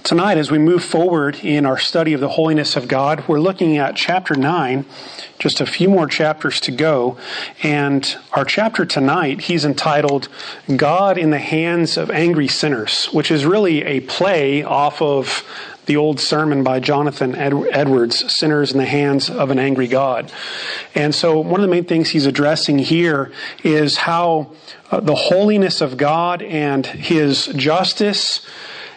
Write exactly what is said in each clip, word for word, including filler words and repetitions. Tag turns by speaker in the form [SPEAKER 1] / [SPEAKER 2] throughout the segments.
[SPEAKER 1] Tonight, as we move forward in our study of the holiness of God, we're looking at chapter nine, just a few more chapters to go. And our chapter tonight, he's entitled, God in the Hands of Angry Sinners, which is really a play off of the old sermon by Jonathan Ed- Edwards, Sinners in the Hands of an Angry God. And so one of the main things he's addressing here is how uh, the holiness of God and His justice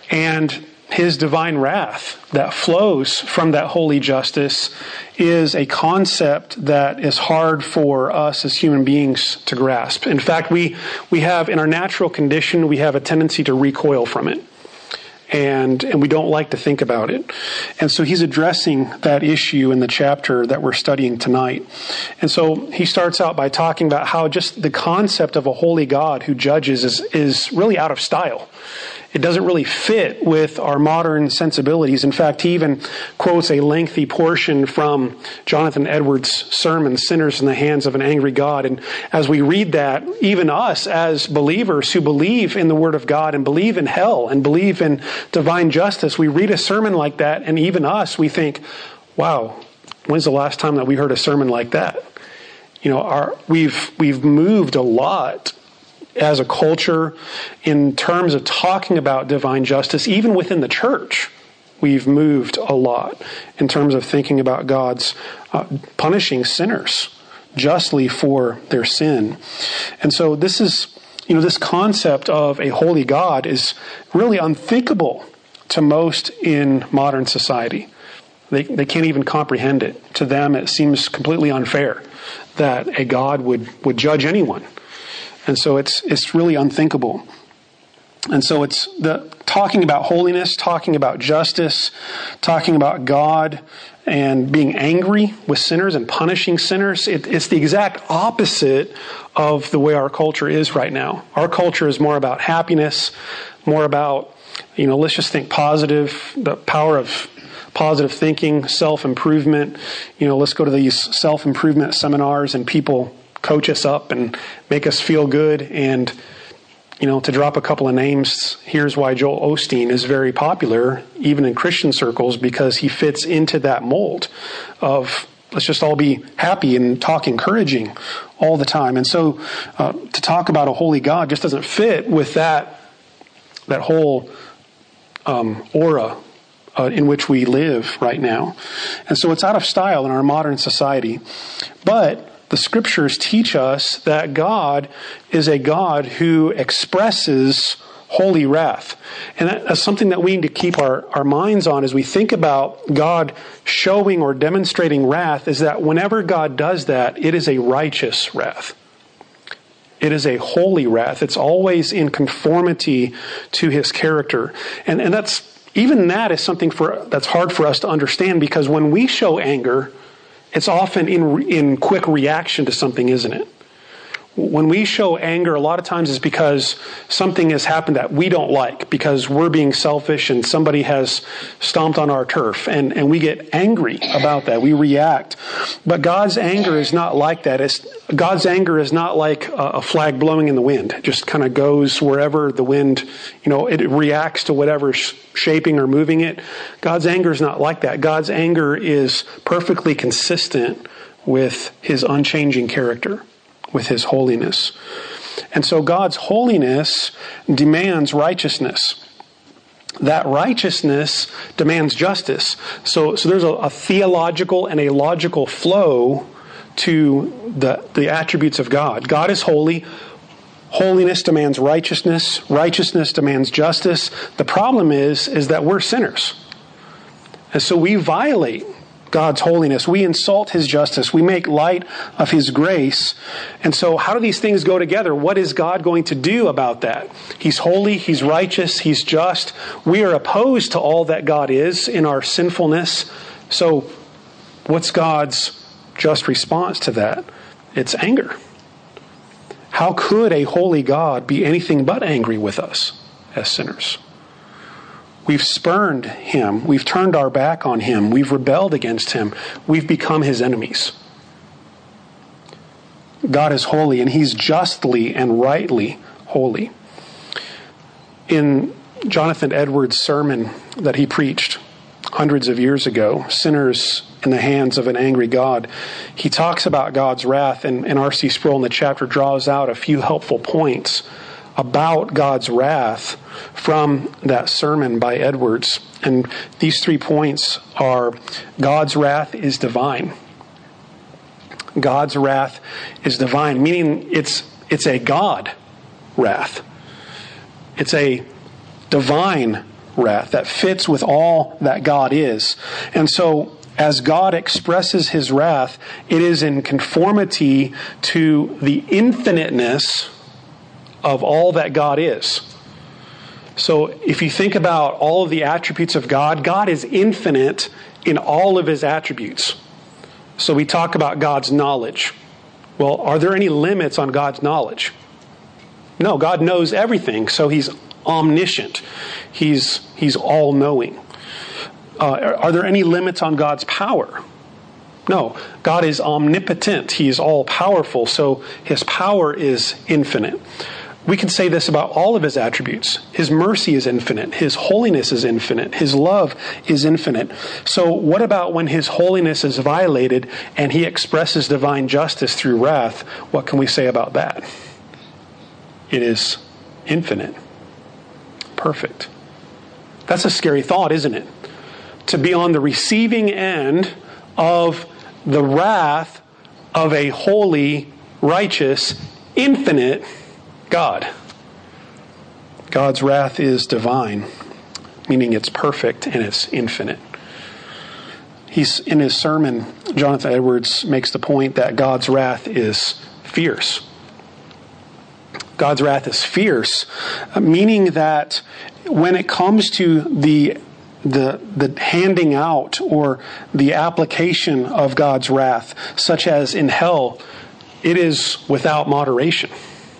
[SPEAKER 1] and His divine wrath that flows from that holy justice is a concept that is hard for us as human beings to grasp. In fact, we, we have, in our natural condition, we have a tendency to recoil from it. And, and we don't like to think about it. And so he's addressing that issue in the chapter that we're studying tonight. And so he starts out by talking about how just the concept of a holy God who judges is, is really out of style. It doesn't really fit with our modern sensibilities. In fact, he even quotes a lengthy portion from Jonathan Edwards' sermon, Sinners in the Hands of an Angry God. And as we read that, even us as believers who believe in the Word of God and believe in hell and believe in divine justice, we read a sermon like that, and even us, we think, wow, when's the last time that we heard a sermon like that? You know, our, we've we've moved a lot as a culture in terms of talking about divine justice. Even within the church, we've moved a lot in terms of thinking about God's uh, punishing sinners justly for their sin. And so this is, you know, this concept of a holy God is really unthinkable to most in modern society. They, they can't even comprehend it. To them, it seems completely unfair that a God would, would judge anyone. And so it's it's really unthinkable. And so it's the talking about holiness, talking about justice, talking about God and being angry with sinners and punishing sinners. It, it's the exact opposite of the way our culture is right now. Our culture is more about happiness, more about, you know, let's just think positive, the power of positive thinking, self-improvement. You know, let's go to these self-improvement seminars and people coach us up and make us feel good. And, you know, to drop a couple of names, here's why Joel Osteen is very popular, even in Christian circles, because he fits into that mold of let's just all be happy and talk encouraging all the time. And so uh, to talk about a holy God just doesn't fit with that, that whole um, aura uh, in which we live right now. And so it's out of style in our modern society. But the scriptures teach us that God is a God who expresses holy wrath. And that's something that we need to keep our, our minds on as we think about God showing or demonstrating wrath, is that whenever God does that, it is a righteous wrath. It is a holy wrath. It's always in conformity to His character. And, and that's, even that is something for that's hard for us to understand, because when we show anger, it's often in in quick reaction to something, isn't it? When we show anger, a lot of times it's because something has happened that we don't like, because we're being selfish and somebody has stomped on our turf, and, and we get angry about that. We react. But God's anger is not like that. It's, God's anger is not like a, a flag blowing in the wind. It just kind of goes wherever the wind, you know, it reacts to whatever's shaping or moving it. God's anger is not like that. God's anger is perfectly consistent with His unchanging character, with His holiness. And so God's holiness demands righteousness. That righteousness demands justice. So, so there's a, a theological and a logical flow to the, the attributes of God. God is holy. Holiness demands righteousness. Righteousness demands justice. The problem is, is that we're sinners. And so we violate God's holiness. We insult His justice. We make light of His grace. And so how do these things go together? What is God going to do about that? He's holy. He's righteous. He's just. We are opposed to all that God is in our sinfulness. So what's God's just response to that? It's anger. How could a holy God be anything but angry with us as sinners? We've spurned Him. We've turned our back on Him. We've rebelled against Him. We've become His enemies. God is holy, and He's justly and rightly holy. In Jonathan Edwards' sermon that he preached hundreds of years ago, Sinners in the Hands of an Angry God, he talks about God's wrath, and, and R C Sproul in the chapter draws out a few helpful points about God's wrath from that sermon by Edwards. And these three points are: God's wrath is divine. God's wrath is divine, meaning it's it's a God wrath. It's a divine wrath that fits with all that God is. And so, as God expresses his wrath, it is in conformity to the infiniteness of all that God is. So if you think about all of the attributes of God, God is infinite in all of his attributes. So we talk about God's knowledge. Well, are there any limits on God's knowledge? No, God knows everything, so he's omniscient. He's, he's all-knowing. Uh, are, are there any limits on God's power? No, God is omnipotent. He is all-powerful, so his power is infinite. We can say this about all of his attributes. His mercy is infinite. His holiness is infinite. His love is infinite. So what about when his holiness is violated and he expresses divine justice through wrath? What can we say about that? It is infinite. Perfect. That's a scary thought, isn't it? To be on the receiving end of the wrath of a holy, righteous, infinite God. God's wrath is divine, meaning it's perfect and it's infinite. He's in his sermon, Jonathan Edwards makes the point that God's wrath is fierce. God's wrath is fierce, meaning that when it comes to the the the handing out or the application of God's wrath, such as in hell, it is without moderation.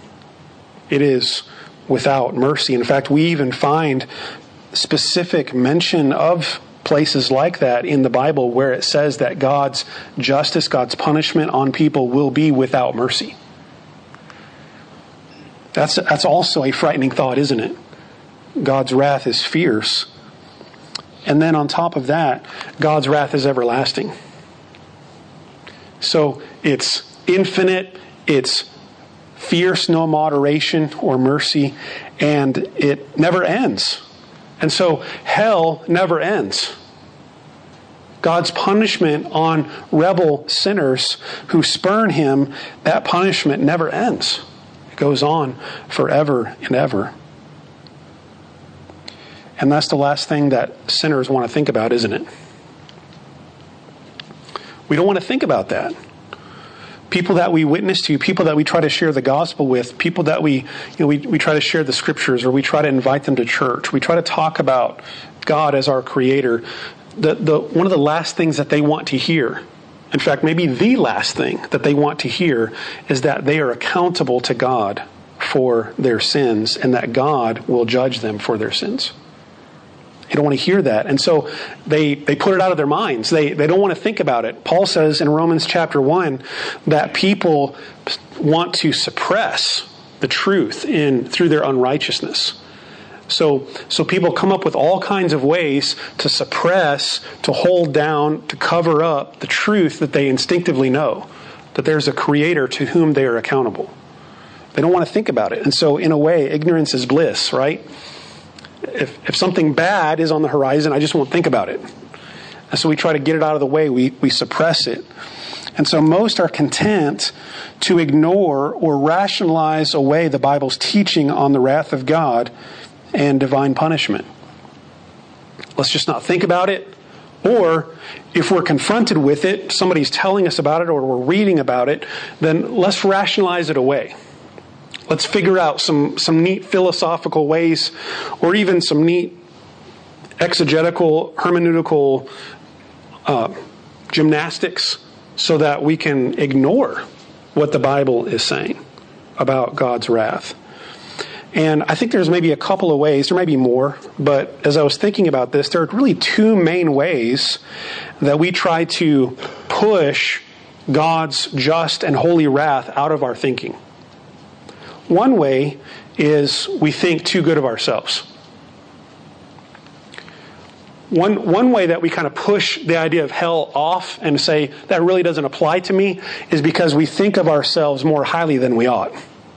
[SPEAKER 1] It is without mercy. In fact, we even find specific mention of places like that in the Bible where it says that God's justice, God's punishment on people will be without mercy. That's, that's also a frightening thought, isn't it? God's wrath is fierce. And then on top of that, God's wrath is everlasting. So it's infinite, it's fierce, no moderation or mercy, and it never ends. And so hell never ends. God's punishment on rebel sinners who spurn him, that punishment never ends. It goes on forever and ever. And that's the last thing that sinners want to think about, isn't it? We don't want to think about that. People that we witness to, people that we try to share the gospel with, people that we, you know, we, we try to share the scriptures, or we try to invite them to church. We try to talk about God as our creator. The, the, one of the last things that they want to hear, in fact, maybe the last thing that they want to hear, is that they are accountable to God for their sins and that God will judge them for their sins. They don't want to hear that. And so they, they put it out of their minds. They, they don't want to think about it. Paul says in Romans chapter one that people want to suppress the truth in through their unrighteousness. So, so people come up with all kinds of ways to suppress, to hold down, to cover up the truth that they instinctively know, that there's a creator to whom they are accountable. They don't want to think about it. And so in a way, ignorance is bliss, right? If if something bad is on the horizon, I just won't think about it. And so we try to get it out of the way. We, we suppress it. And so most are content to ignore or rationalize away the Bible's teaching on the wrath of God and divine punishment. Let's just not think about it. Or if we're confronted with it, somebody's telling us about it or we're reading about it, then let's rationalize it away. Let's figure out some, some neat philosophical ways or even some neat exegetical, hermeneutical uh, gymnastics so that we can ignore what the Bible is saying about God's wrath. And I think there's maybe a couple of ways, there may be more, but as I was thinking about this, there are really two main ways that we try to push God's just and holy wrath out of our thinking. One way is we think too good of ourselves. one one way that we kind of push the idea of hell off and say that really doesn't apply to me is because we think of ourselves more highly than we ought.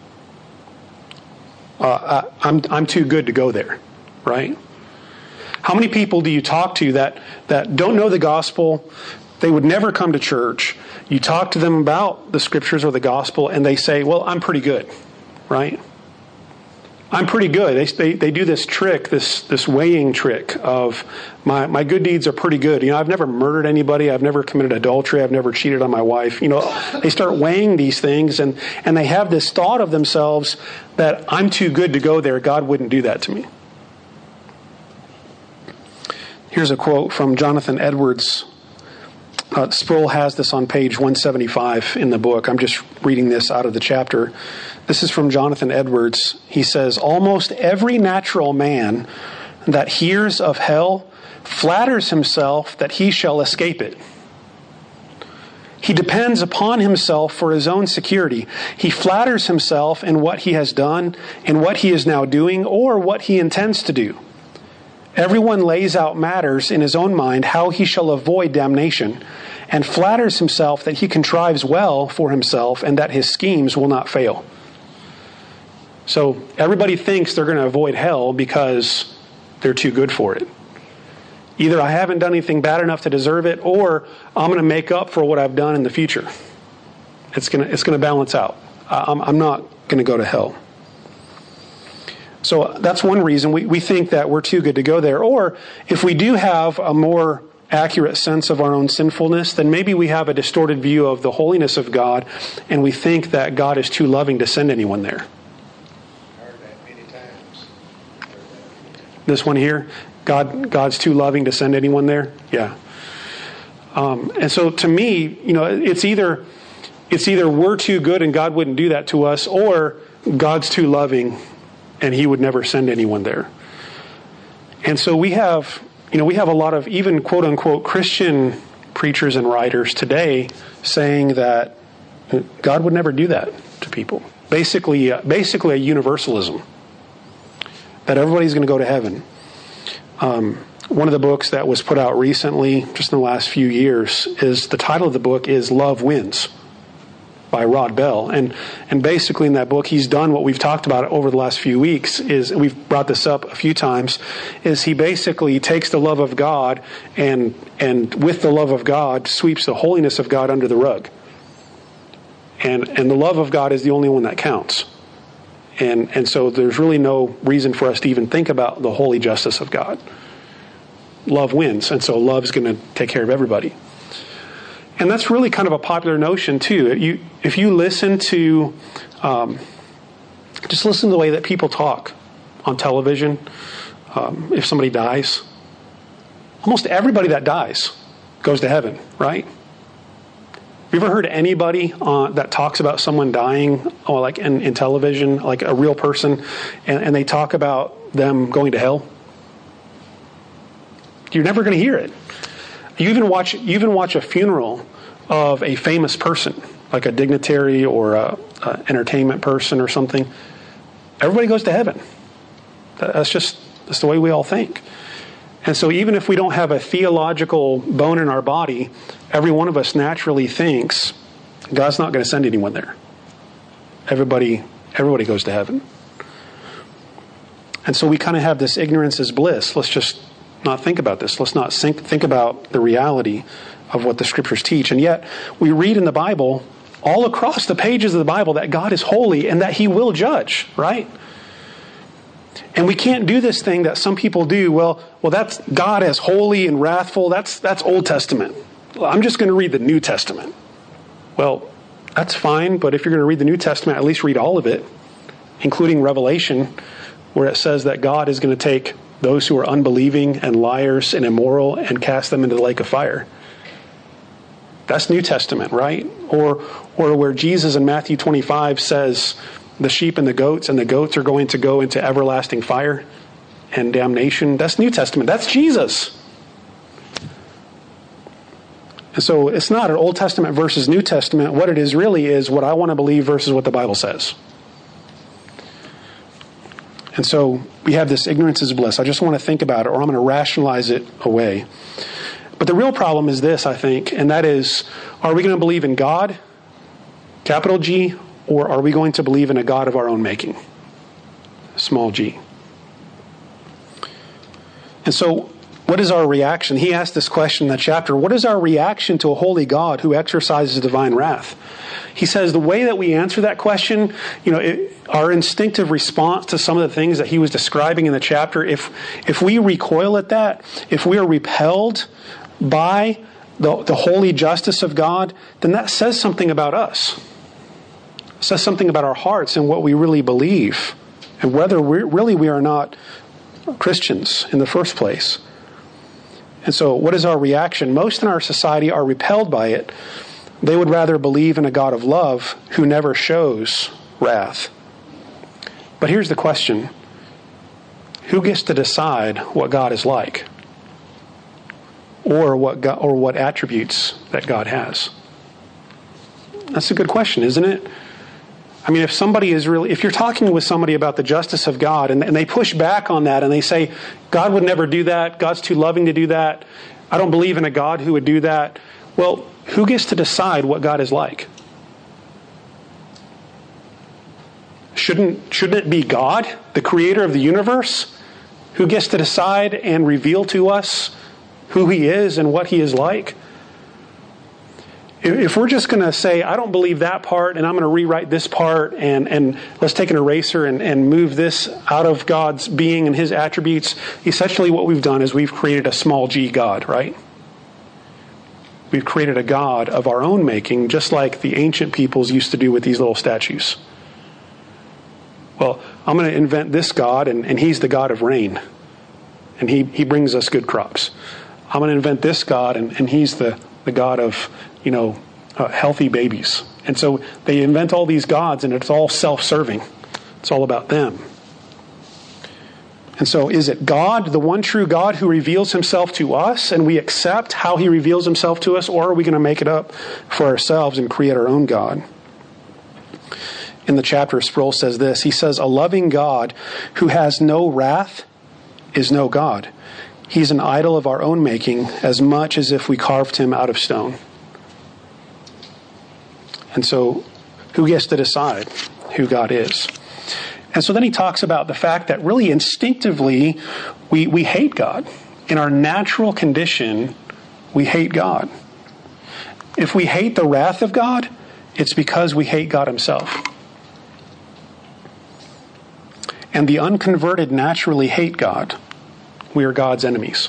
[SPEAKER 1] Uh, I, I'm I'm too good to go there, right? How many people do you talk to that that don't know the gospel? They would never come to church. You talk to them about the scriptures or the gospel, and they say, "Well, I'm pretty good," right? I'm pretty good. They, they they do this trick, this this weighing trick of my my good deeds are pretty good. You know, I've never murdered anybody. I've never committed adultery. I've never cheated on my wife. You know, they start weighing these things, and and they have this thought of themselves that I'm too good to go there. God wouldn't do that to me. Here's a quote from Jonathan Edwards. Uh, Sproul has this on page one seventy-five in the book. I'm just reading this out of the chapter. This is from Jonathan Edwards. He says, "Almost every natural man that hears of hell flatters himself that he shall escape it. He depends upon himself for his own security. He flatters himself in what he has done, in what he is now doing, or what he intends to do. Everyone lays out matters in his own mind how he shall avoid damnation, and flatters himself that he contrives well for himself and that his schemes will not fail." So everybody thinks they're going to avoid hell because they're too good for it. Either I haven't done anything bad enough to deserve it, or I'm going to make up for what I've done in the future. It's going to, it's going to balance out. I'm, I'm not going to go to hell. So that's one reason we, we think that we're too good to go there. Or if we do have a more accurate sense of our own sinfulness, then maybe we have a distorted view of the holiness of God, and we think that God is too loving to send anyone there.
[SPEAKER 2] Heard that many times.
[SPEAKER 1] This one here, God, God's too loving to send anyone there. Yeah. Um, and so to me, you know, it's either it's either we're too good and God wouldn't do that to us, or God's too loving and He would never send anyone there. And so we have, you know, we have a lot of even quote unquote Christian preachers and writers today saying that God would never do that to people. Basically, uh, basically a universalism, that everybody's going to go to heaven. Um, one of the books that was put out recently, just in the last few years, is the title of the book is Love Wins, by Rod Bell. And and basically in that book, he's done what we've talked about over the last few weeks, is we've brought this up a few times, is he basically takes the love of God and and with the love of God sweeps the holiness of God under the rug. And and the love of God is the only one that counts. And and so there's really no reason for us to even think about the holy justice of God. Love wins, and so love's going to take care of everybody. And that's really kind of a popular notion too. You, if you listen to, um, just listen to the way that people talk on television. Um, if somebody dies, almost everybody that dies goes to heaven, right? Have you ever heard anybody uh, that talks about someone dying, or like in, in television, like a real person, and, and they talk about them going to hell? You're never going to hear it. You even watch you even watch a funeral of a famous person, like a dignitary or a, a entertainment person or something. Everybody goes to heaven. That's just that's the way we all think. And so even if we don't have a theological bone in our body, every one of us naturally thinks God's not going to send anyone there. Everybody everybody goes to heaven. And so we kind of have this ignorance is bliss. Let's just not think about this. Let's not think, think about the reality of what the Scriptures teach. And yet, we read in the Bible, all across the pages of the Bible, that God is holy and that He will judge, right? And we can't do this thing that some people do. Well, well, that's God as holy and wrathful. That's that's Old Testament. Well, I'm just going to read the New Testament. Well, that's fine, but if you're going to read the New Testament, at least read all of it, including Revelation, where it says that God is going to take those who are unbelieving and liars and immoral and cast them into the lake of fire. That's New Testament, right? Or or where Jesus in Matthew twenty-five says the sheep and the goats and the goats are going to go into everlasting fire and damnation. That's New Testament. That's Jesus. And so it's not an Old Testament versus New Testament. What it is really is what I want to believe versus what the Bible says. And so we have this ignorance is bliss. I just want to think about it, or I'm going to rationalize it away. But the real problem is this, I think, and that is, are we going to believe in God, capital G, or are we going to believe in a God of our own making, small g? And so, what is our reaction? He asked this question in the chapter. What is our reaction to a holy God who exercises divine wrath? He says the way that we answer that question, you know, it, our instinctive response to some of the things that he was describing in the chapter, if if we recoil at that, if we are repelled by the, the holy justice of God, then that says something about us. It says something about our hearts and what we really believe, and whether we're, really we are not Christians in the first place. And so what is our reaction? Most in our society are repelled by it. They would rather believe in a God of love who never shows wrath. But here's the question. Who gets to decide what God is like? Or what God, or what attributes that God has? That's a good question, isn't it? I mean, if somebody is really, if you're talking with somebody about the justice of God and, and they push back on that and they say, God would never do that, God's too loving to do that, I don't believe in a God who would do that. Well, who gets to decide what God is like? Shouldn't, shouldn't it be God, the creator of the universe, who gets to decide and reveal to us who he is and what he is like? If we're just going to say, I don't believe that part, and I'm going to rewrite this part, and, and let's take an eraser and, and move this out of God's being and his attributes, essentially what we've done is we've created a small g God, right? We've created a God of our own making, just like the ancient peoples used to do with these little statues. Well, I'm going to invent this God, and, and he's the God of rain, and he, he brings us good crops. I'm going to invent this God, and, and he's the, the God of, you know, uh, healthy babies. And so they invent all these gods, and it's all self-serving. It's all about them. And so is it God, the one true God, who reveals himself to us, and we accept how he reveals himself to us, or are we going to make it up for ourselves and create our own God? In the chapter, Sproul says this. He says, a loving God who has no wrath is no God. He's an idol of our own making, as much as if we carved him out of stone. And so, who gets to decide who God is? And so then he talks about the fact that really instinctively we, we hate God. In our natural condition, we hate God. If we hate the wrath of God, it's because we hate God himself. And the unconverted naturally hate God. We are God's enemies.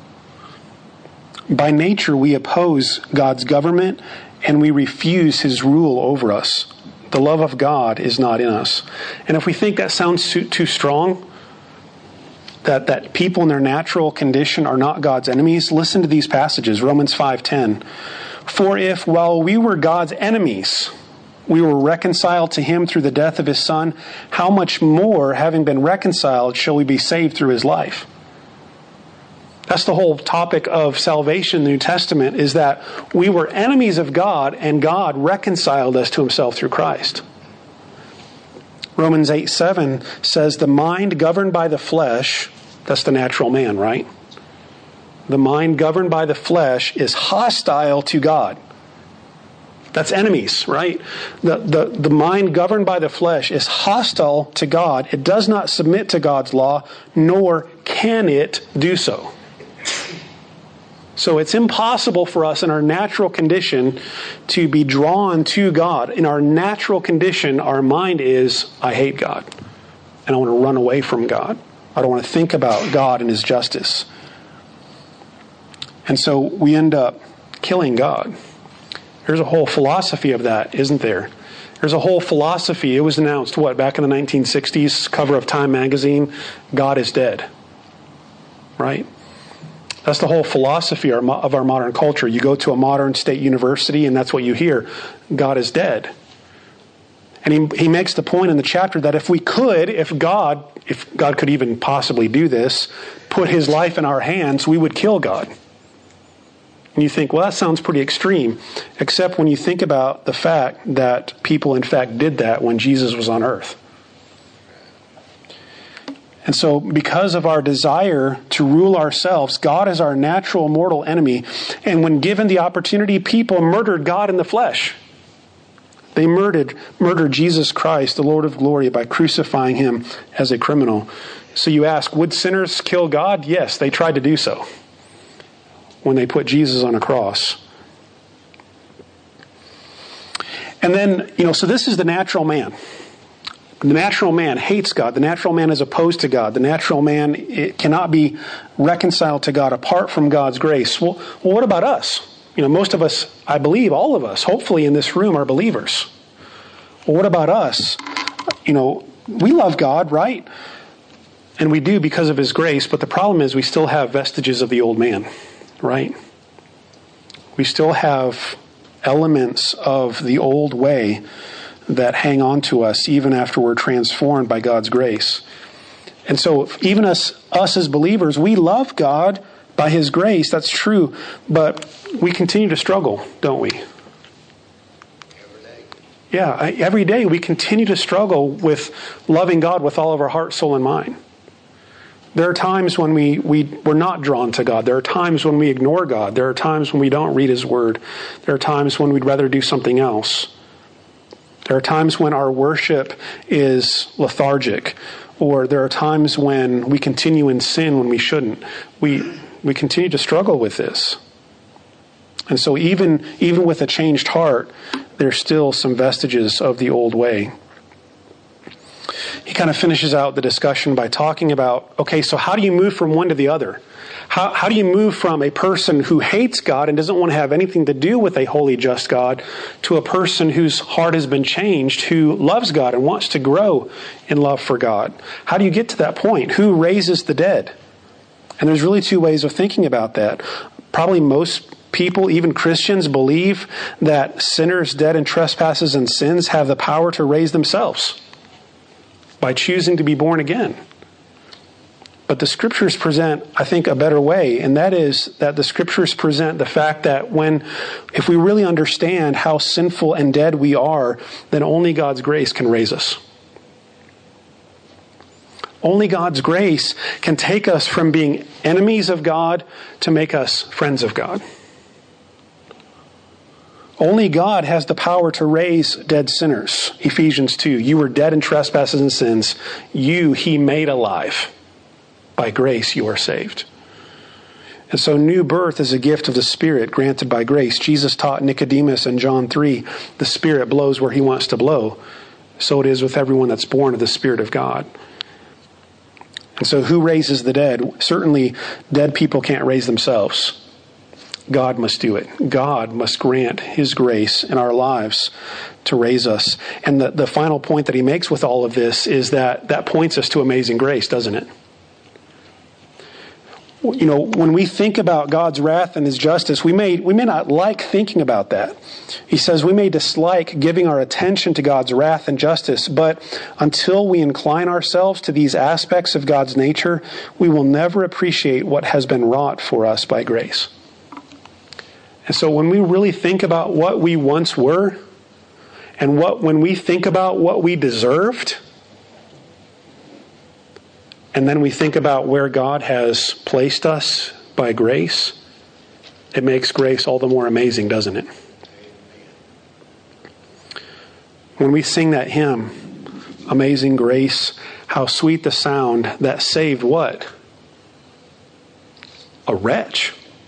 [SPEAKER 1] By nature, we oppose God's government and we refuse his rule over us. The love of God is not in us. And if we think that sounds too, too strong, that, that people in their natural condition are not God's enemies, listen to these passages. Romans five ten. For if while we were God's enemies, we were reconciled to him through the death of his Son, how much more, having been reconciled, shall we be saved through his life? That's the whole topic of salvation in the New Testament, is that we were enemies of God and God reconciled us to himself through Christ. Romans eight seven says the mind governed by the flesh, that's the natural man, right? The mind governed by the flesh is hostile to God. That's enemies, right? The, the, the mind governed by the flesh is hostile to God. It does not submit to God's law, nor can it do so. So it's impossible for us in our natural condition to be drawn to God. In our natural condition, our mind is, I hate God. And I want to run away from God. I don't want to think about God and his justice. And so we end up killing God. There's a whole philosophy of that, isn't there? There's a whole philosophy. It was announced, what, back in the nineteen sixties, cover of Time magazine, God is dead. Right? That's the whole philosophy of our modern culture. You go to a modern state university and that's what you hear. God is dead. And he, he makes the point in the chapter that if we could, if God, if God could even possibly do this, put his life in our hands, we would kill God. And you think, well, that sounds pretty extreme. Except when you think about the fact that people in fact did that when Jesus was on earth. And so because of our desire to rule ourselves, God is our natural mortal enemy. And when given the opportunity, people murdered God in the flesh. They murdered, murdered Jesus Christ, the Lord of glory, by crucifying him as a criminal. So you ask, would sinners kill God? Yes, they tried to do so when they put Jesus on a cross. And then, you know, so this is the natural man. The natural man hates God. The natural man is opposed to God. The natural man it cannot be reconciled to God apart from God's grace. Well, well, what about us? You know, most of us, I believe, all of us, hopefully in this room are believers. Well, what about us? You know, we love God, right? And we do because of his grace, but the problem is we still have vestiges of the old man, right? We still have elements of the old way that hang on to us even after we're transformed by God's grace. And so even us, us as believers, we love God by his grace, that's true, but we continue to struggle, don't we?
[SPEAKER 2] Every day.
[SPEAKER 1] Yeah, every day we continue to struggle with loving God with all of our heart, soul, and mind. There are times when we, we, we're not drawn to God. There are times when we ignore God. There are times when we don't read his word. There are times when we'd rather do something else. There are times when our worship is lethargic, or there are times when we continue in sin when we shouldn't. We we continue to struggle with this. And so even, even with a changed heart, there's still some vestiges of the old way. He kind of finishes out the discussion by talking about, okay, so how do you move from one to the other? How, how do you move from a person who hates God and doesn't want to have anything to do with a holy, just God to a person whose heart has been changed, who loves God and wants to grow in love for God? How do you get to that point? Who raises the dead? And there's really two ways of thinking about that. Probably most people, even Christians, believe that sinners dead in trespasses and sins have the power to raise themselves by choosing to be born again. But the scriptures present, I think, a better way, and that is that the scriptures present the fact that when, if we really understand how sinful and dead we are, then only God's grace can raise us. Only God's grace can take us from being enemies of God to make us friends of God. Only God has the power to raise dead sinners. Ephesians two, you were dead in trespasses and sins. You he made alive. By grace you are saved. And so new birth is a gift of the Spirit granted by grace. Jesus taught Nicodemus in John three, the Spirit blows where he wants to blow. So it is with everyone that's born of the Spirit of God. And so who raises the dead? Certainly dead people can't raise themselves. God must do it. God must grant his grace in our lives to raise us. And the, the final point that he makes with all of this is that that points us to amazing grace, doesn't it? You know, when we think about God's wrath and his justice, we may we may not like thinking about that. He says we may dislike giving our attention to God's wrath and justice, but until we incline ourselves to these aspects of God's nature, we will never appreciate what has been wrought for us by grace. And so when we really think about what we once were, and what when we think about what we deserved, and then we think about where God has placed us by grace, it makes grace all the more amazing, doesn't it? When we sing that hymn, Amazing Grace, how sweet the sound that saved what? A wretch.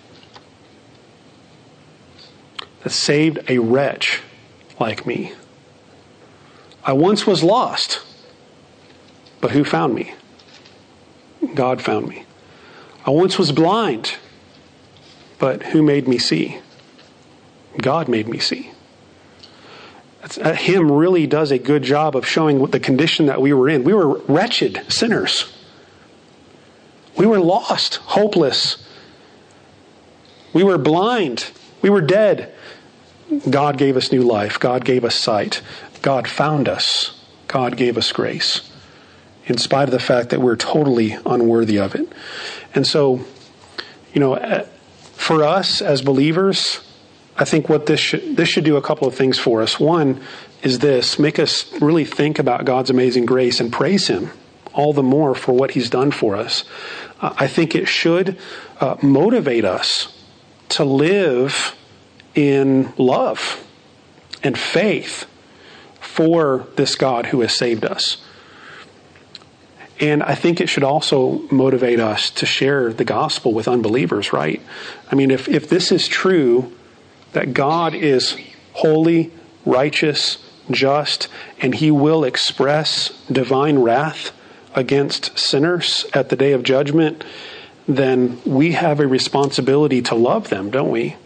[SPEAKER 1] That saved a wretch like me. I once was lost, but who found me? God found me. I once was blind, but who made me see? God made me see. That hymn really does a good job of showing what the condition that we were in. We were wretched sinners. We were lost, hopeless. We were blind. We were dead. God gave us new life. God gave us sight. God found us. God gave us grace, in spite of the fact that we're totally unworthy of it. And so, you know, for us as believers, I think what this should, this should do a couple of things for us. One is this, make us really think about God's amazing grace and praise him all the more for what he's done for us. Uh, I think it should uh, motivate us to live in love and faith for this God who has saved us. And I think it should also motivate us to share the gospel with unbelievers, right? I mean, if, if this is true, that God is holy, righteous, just, and he will express divine wrath against sinners at the day of judgment, then we have a responsibility to love them, don't we?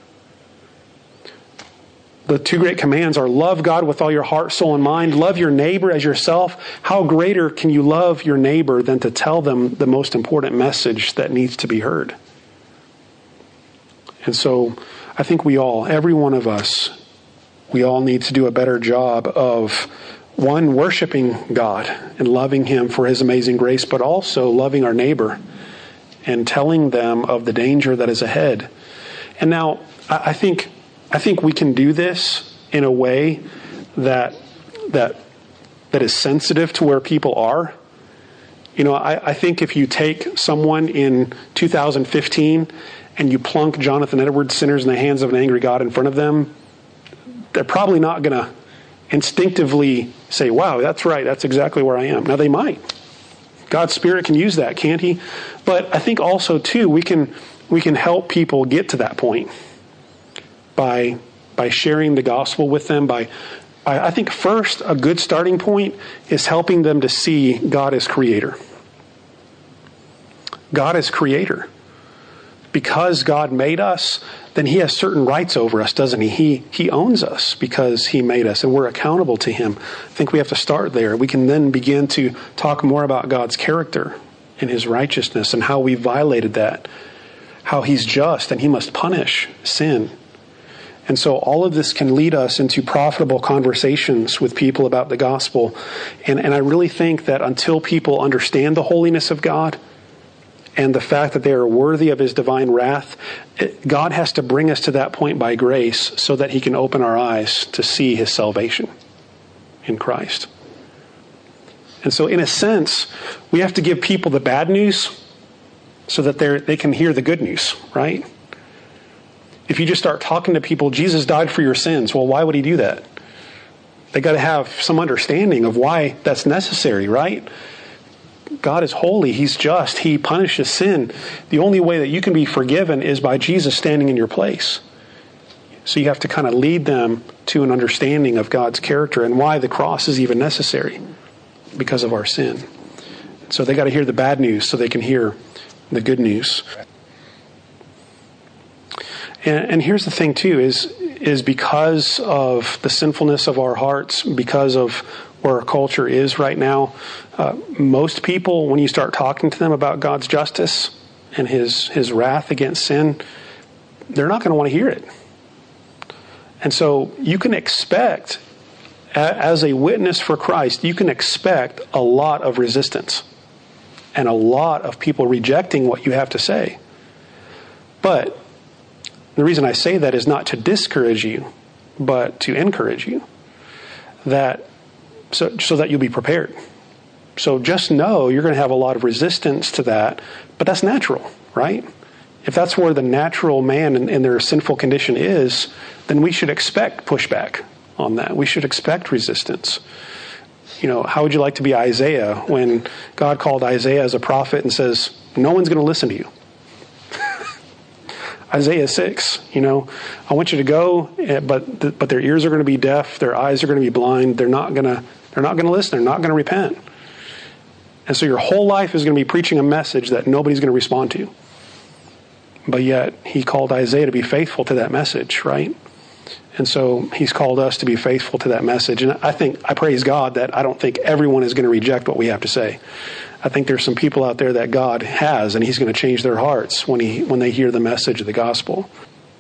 [SPEAKER 1] The two great commands are love God with all your heart, soul, and mind. Love your neighbor as yourself. How greater can you love your neighbor than to tell them the most important message that needs to be heard? And so I think we all, every one of us, we all need to do a better job of, one, worshiping God and loving him for his amazing grace, but also loving our neighbor and telling them of the danger that is ahead. And now, I think I think we can do this in a way that that that is sensitive to where people are. You know, I, I think if you take someone in two thousand fifteen and you plunk Jonathan Edwards' Sinners in the Hands of an Angry God in front of them, they're probably not going to instinctively say, wow, that's right, that's exactly where I am. Now, they might. God's Spirit can use that, can't he? But I think also, too, we can we can help people get to that point by by sharing the gospel with them. By, by I think first, a good starting point is helping them to see God as creator. God as creator. Because God made us, then he has certain rights over us, doesn't he? He he owns us because he made us, and we're accountable to him. I think we have to start there. We can then begin to talk more about God's character and his righteousness and how we violated that, how he's just and he must punish sin. And so all of this can lead us into profitable conversations with people about the gospel. And, and I really think that until people understand the holiness of God and the fact that they are worthy of his divine wrath, it, God has to bring us to that point by grace so that he can open our eyes to see his salvation in Christ. And so in a sense, we have to give people the bad news so that they they can hear the good news, right? If you just start talking to people, Jesus died for your sins. Well, why would he do that? They got to have some understanding of why that's necessary, right? God is holy. He's just. He punishes sin. The only way that you can be forgiven is by Jesus standing in your place. So you have to kind of lead them to an understanding of God's character and why the cross is even necessary because of our sin. So they got to hear the bad news so they can hear the good news. And, and here's the thing too, is, is because of the sinfulness of our hearts, because of where our culture is right now, uh, most people, when you start talking to them about God's justice and his, his wrath against sin, they're not going to want to hear it. And so you can expect, as a witness for Christ, you can expect a lot of resistance and a lot of people rejecting what you have to say. But the reason I say that is not to discourage you, but to encourage you, that so, so that you'll be prepared. So just know you're going to have a lot of resistance to that, but that's natural, right? If that's where the natural man in, in their sinful condition is, then we should expect pushback on that. We should expect resistance. You know, how would you like to be Isaiah when God called Isaiah as a prophet and says, no one's going to listen to you? Isaiah six, you know, I want you to go, but but their ears are going to be deaf, their eyes are going to be blind, they're not going to they're not going to listen, they're not going to repent. And so your whole life is going to be preaching a message that nobody's going to respond to. But yet he called Isaiah to be faithful to that message, right? And so he's called us to be faithful to that message. And I think, I praise God that I don't think everyone is going to reject what we have to say. I think there's some people out there that God has, and he's going to change their hearts when he when they hear the message of the gospel.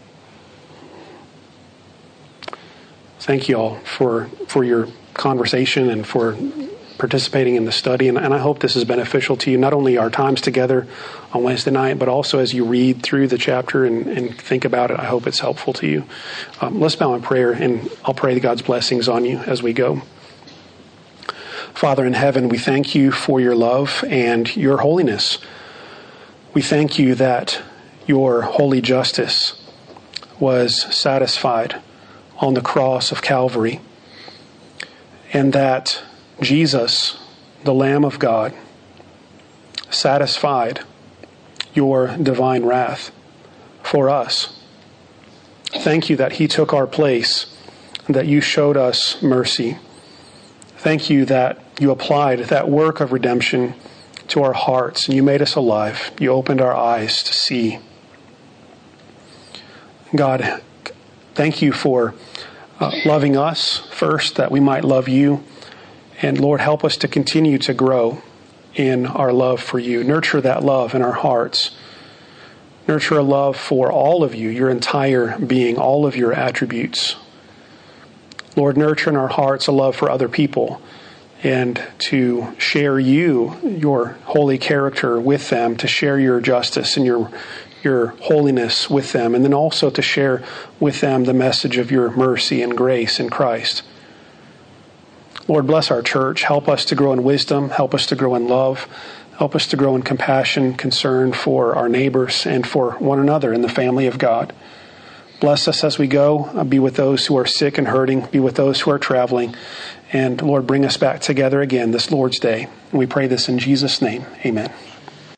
[SPEAKER 1] Thank you all for, for your conversation and for participating in the study. And, and I hope this is beneficial to you, not only our times together on Wednesday night, but also as you read through the chapter and, and think about it. I hope it's helpful to you. Um, let's bow in prayer, and I'll pray God's blessings on you as we go. Father in heaven, we thank you for your love and your holiness. We thank you that your holy justice was satisfied on the cross of Calvary, and that Jesus, the Lamb of God, satisfied your divine wrath for us. Thank you that he took our place, that you showed us mercy. Thank you that you applied that work of redemption to our hearts, and you made us alive. You opened our eyes to see. God, thank you for uh, loving us first, that we might love you. And Lord, help us to continue to grow in our love for you. Nurture that love in our hearts. Nurture a love for all of you, your entire being, all of your attributes. Lord, nurture in our hearts a love for other people and to share you, your holy character with them, to share your justice and your your holiness with them, and then also to share with them the message of your mercy and grace in Christ. Lord, bless our church. Help us to grow in wisdom. Help us to grow in love. Help us to grow in compassion, concern for our neighbors and for one another in the family of God. Bless us as we go. Be with those who are sick and hurting. Be with those who are traveling. And Lord, bring us back together again this Lord's Day. And we pray this in Jesus' name. Amen.